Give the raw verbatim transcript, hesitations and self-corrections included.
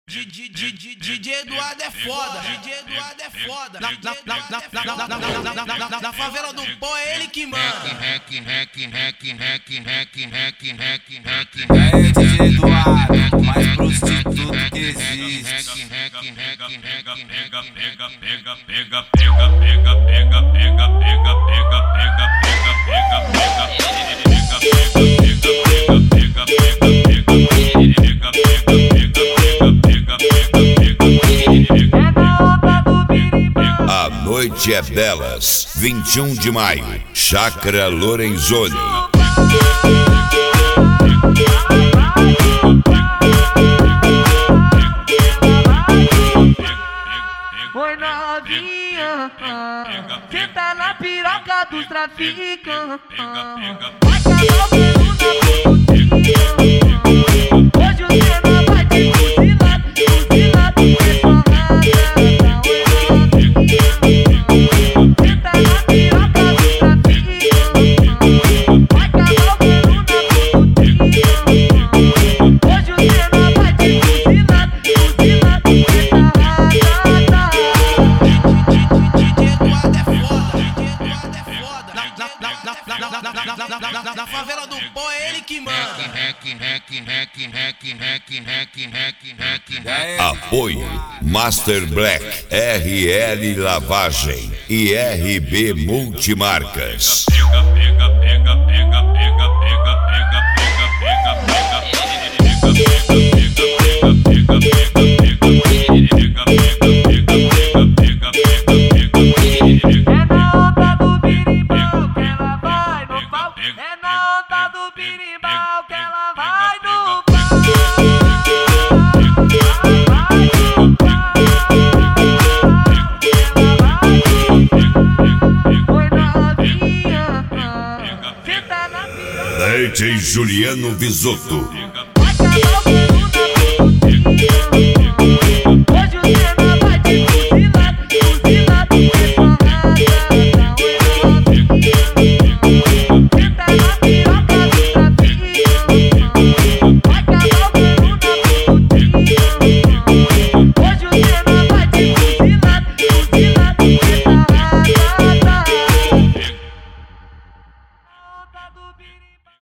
D J Eduardo é foda, D J Eduardo é foda. Na, na, na, na, na, na, na, na, na, na, na favela do pó é ele que manda. Hack, hack, hack, hack, hack, hack, hack, hack, hack. É D J Eduardo, o mais prostituto que existe. Pega, pega, pega, pega, pega, pega, pega, pega, pega, pega, pega, pega, pega, A noite é delas, vinte e um de maio, Chácara Lorenzoni. Oi novinha, cê tá na piroca dos traficantes. Vai calar o peru na putinha. Hoje o cê não vai ter fuzilado, fuzilado e porrada. Oi novinha, cê tá na piroca dos traficantes. Vai calar o peru na putinha. Hoje o cê não vai ter fuzilado, fuzilado e porrada. Na favela do pó é ele que manda. Apoio Master Black, R L Lavagem e R B Multimarcas. Pega, pega, pega, pega, pega, pega, pega, pega, É na onda do birimbau que ela vai no Oi novinha, cê tá na piroca. D J Juliano Visotto. Vai calar o peru na putinha.